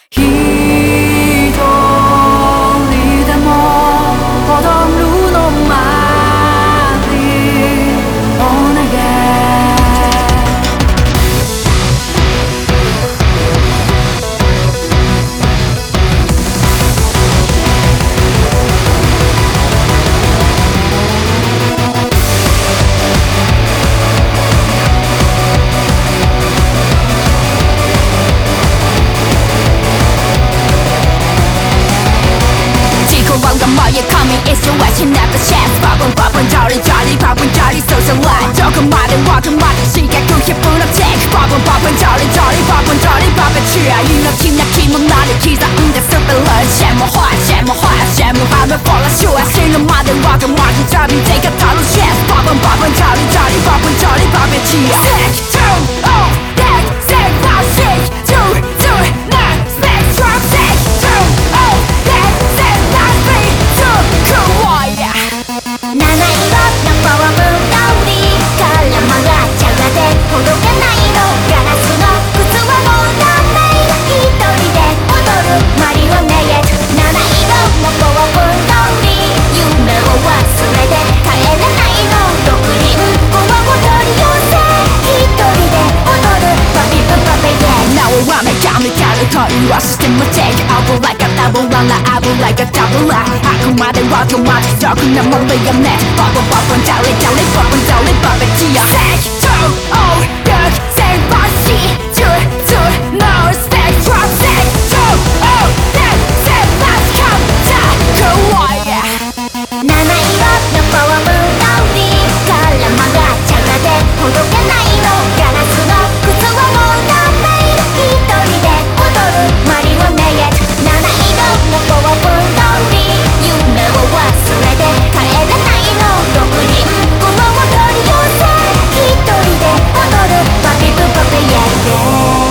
一人でも踊るのまりお願いComing inspiration at the chance Poppin' poppin' jolly jolly poppin' jolly social life 조금만은 와금만은 시각도 예쁜 업tek Poppin' poppin' jolly jolly poppin' jolly poppin' 취하 이렇게 약히면 나를 기다린데 super lunch 잼모하면 follow 말은 와금만은 잡인 데가 다른 chance Poppin' poppin' jolly jolly poppin' jolly poppin' 취하 Sick, turn, oh, that, sick, now sick Turn, not, sick, drop, sick Turn, oh, that, sick, not free七色のパワームーン香りから曲がっちゃがでほどけないのガラスの靴はもうダメ一人で踊るマリオネット七色のパワームーン香り夢を忘れて帰れないの独輪コアを取り寄せ一人で踊るパピプパペイNow I wanna come together 恋はしても take over like a double line I will like a double line あくまでは止まってそんなもんだよねPop up pop and jelly jelly pop and jelly pop it to ya Take two oh look say bossy two no respect drop take two oh look say let's come down kawaii 七色のパワームーン香りから曲がっちゃがでほどけないのガラスの靴はもうダメ一人で踊るマリオネット七色のパワームーン香り夢を忘れて帰れないの独輪コアを取り寄せ一人で踊るパピプパペやりで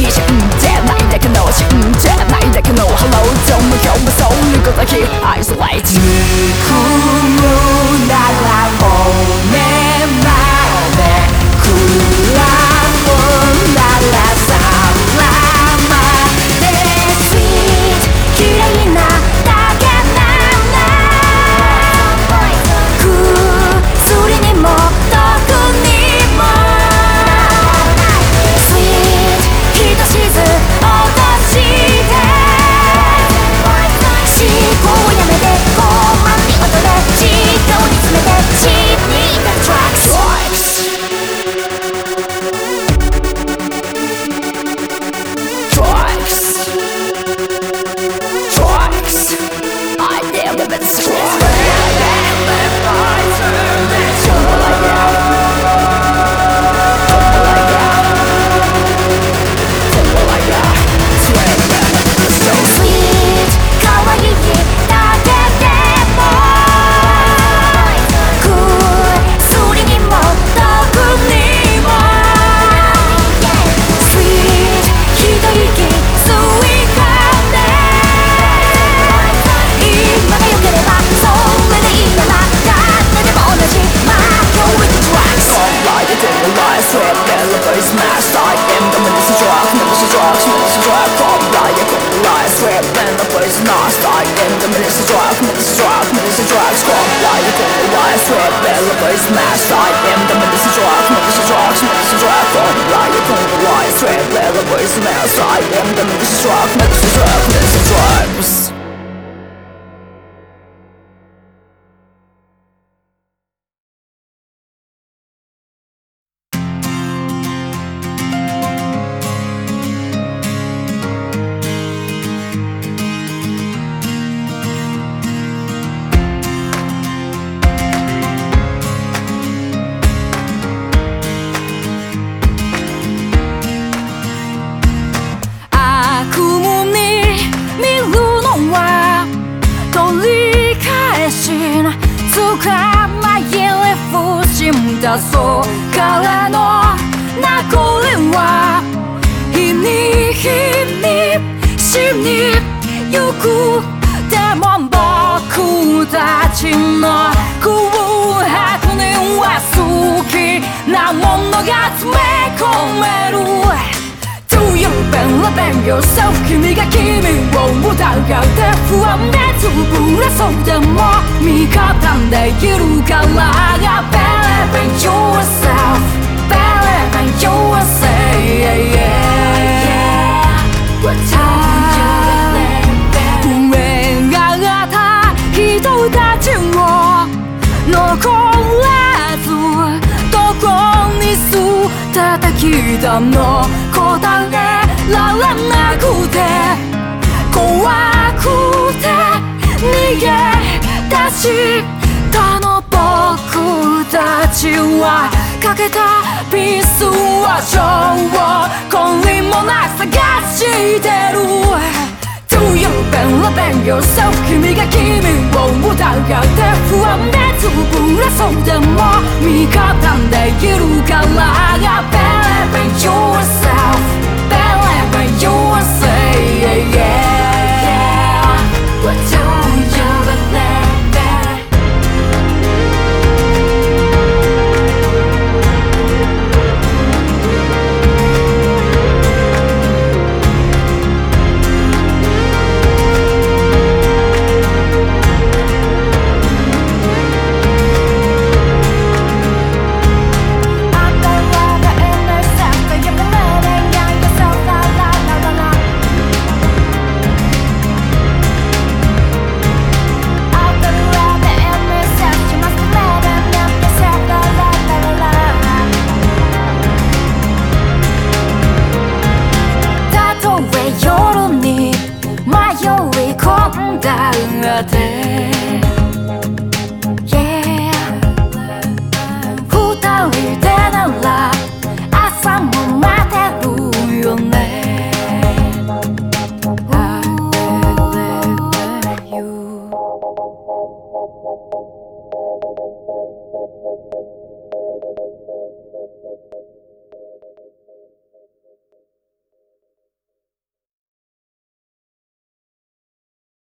に死んでないだけの死んでないだけの Hello と無表無想にごとき Isolate 憎むなら骨まで食らうならさらまで Sweet 綺麗なだけなら薬にも毒にも Sweet ひとしず落として思考をやめて傲慢に踊れじっと見つめて死に至る Tracks I damn the best tracks Sweet 可愛いだけでも薬にも毒にも Sweet 一息吸い込んで今が良ければそれでいいなら誰でも同じ Mark with the drugs Light it in the light, sweat, elevate, smash I am the medicine drug, medicine drugs, medicine drug Come light it in the light, sweat, elevate, smash I am the medicine drug, medicine drug, medicine drugs Come light it in the light, sweat, elevate, smash I am the medicine drug, medicine drugs, medicine drug Come light it in the light, sweat, elevate, smash I am the medicine drug, medicine drug, medicine drugs悪夢に見るのは取り返しのつかない不審だそうからの名残は日に日に死にゆくでも僕たちの空白には好きなものが詰め込めるDo you believe yourself 君が君を疑って不安で潰れそうでも味方でいるから Believe in yourself Believe in yourself上がった人たちを残らずどこに捨ててきたの答えられなくて怖くて逃げ出したの僕たちはかけたピースは証拠りもなく探してるDo you believe yourself 君が君を疑って不安で潰れそうでも味方でいるから Believe in yourself Believe in yourself What do you believe in? Yeah 二人でなら朝も